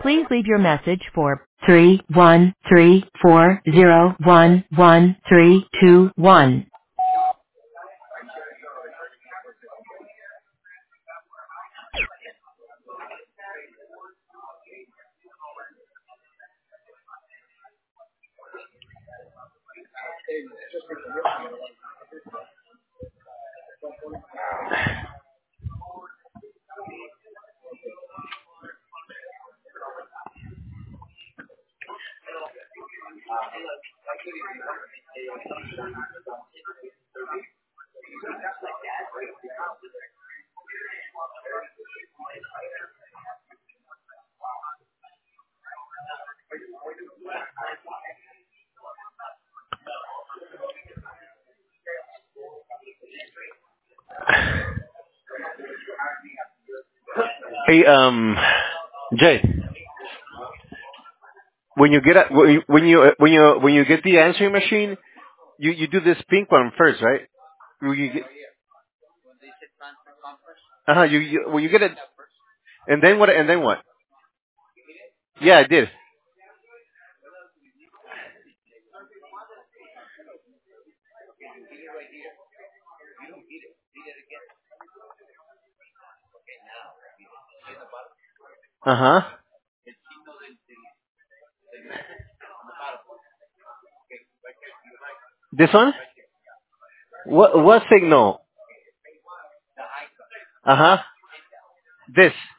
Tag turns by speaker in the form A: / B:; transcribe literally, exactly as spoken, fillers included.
A: Please leave your message for three one three four zero one one three two one.
B: Hey, um, Jay, when you get a, when you when you when you when you get the answering machine, you you do this pink one first, right? When you get, uh huh. You, you when you get it, and then what? And then what? Yeah, I did. Uh huh. This one? What what signal? Uh huh. This.